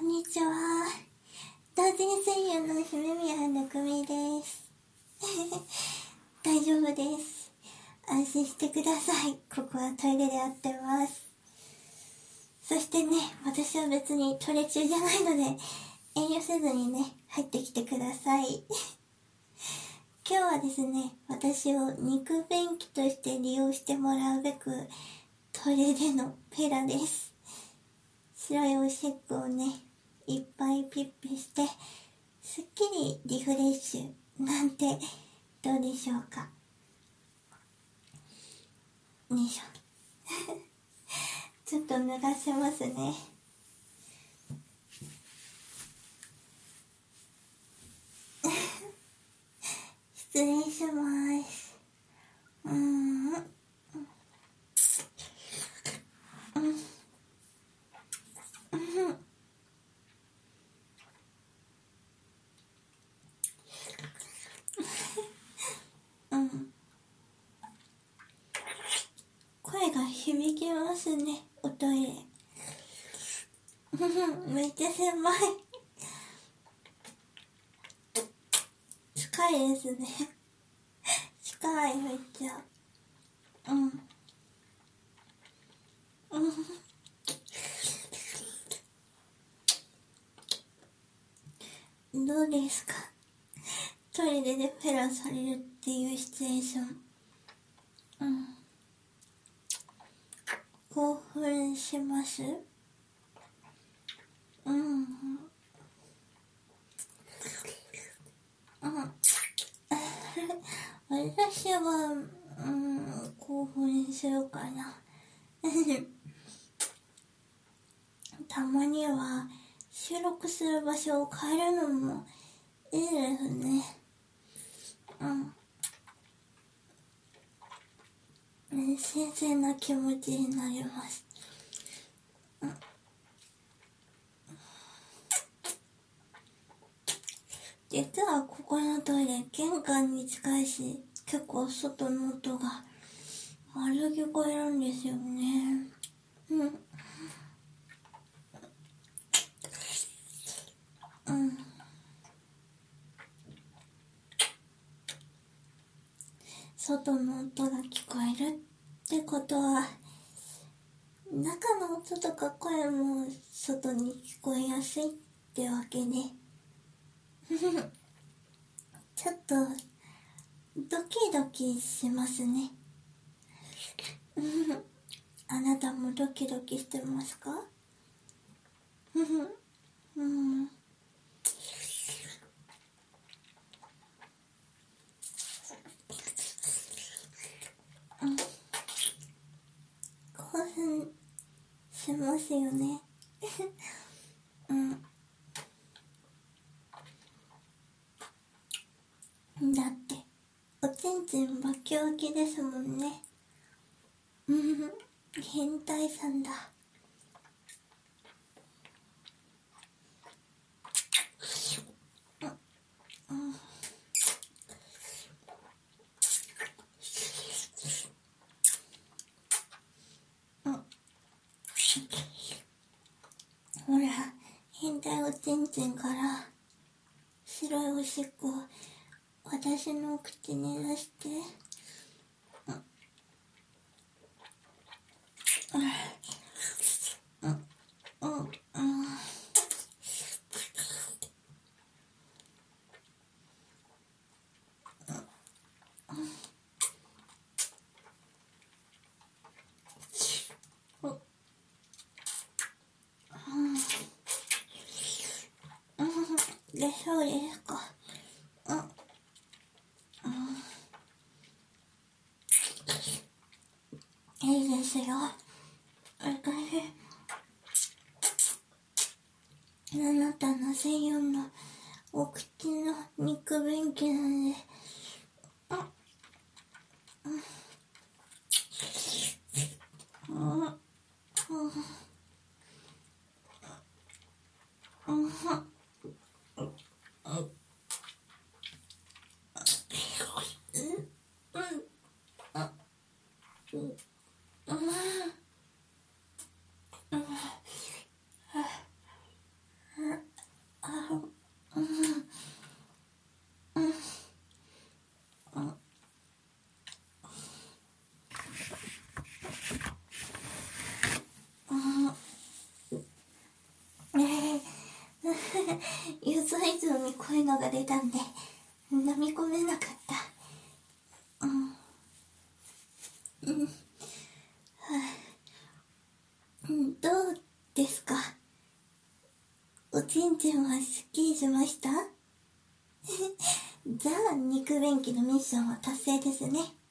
んにちは。同人声優の姫宮ぬくみです。大丈夫です。安心してください。ここはトイレでやってます。そしてね、私は別にトイレ中じゃないので、遠慮せずにね、入ってきてください。今日はですね、私を肉便器として利用してもらうべく、トイレでのペラです。白いおしっこをね、いっぱいピッピして、すっきりリフレッシュなんてどうでしょうか。よいしょ。ちょっと脱がせますね。失礼します。声が響きますね、おトイレ。めっちゃ狭い。近いですね。近い、めっちゃ。どうですか？トイレでフェラされるっていうシチュエーション。興奮します？私は、興奮するかな。たまには収録する場所を変えるのもいいですね。新鮮な気持ちになります。実はここのトイレ玄関に近いし、結構外の音が丸聞こえるんですよね。外の音が聞こえるってことは、中の音とか声も外に聞こえやすいってわけね。ちょっとドキドキしますね。あなたもドキドキしてますか？興奮しますよね。だっておちんちんバキバキですもんね。変態さんだ。ほら、変態おちんちんから白いおしっこを私の口に出して、で、そうですか。いいですよ。私、あなたの専用のお口の肉便器なんで、 予想以上にこういうのが出たんで飲み込めなかった。どうですか？おちんちんはすっきりしました？ザ・肉便器のミッションは達成ですね。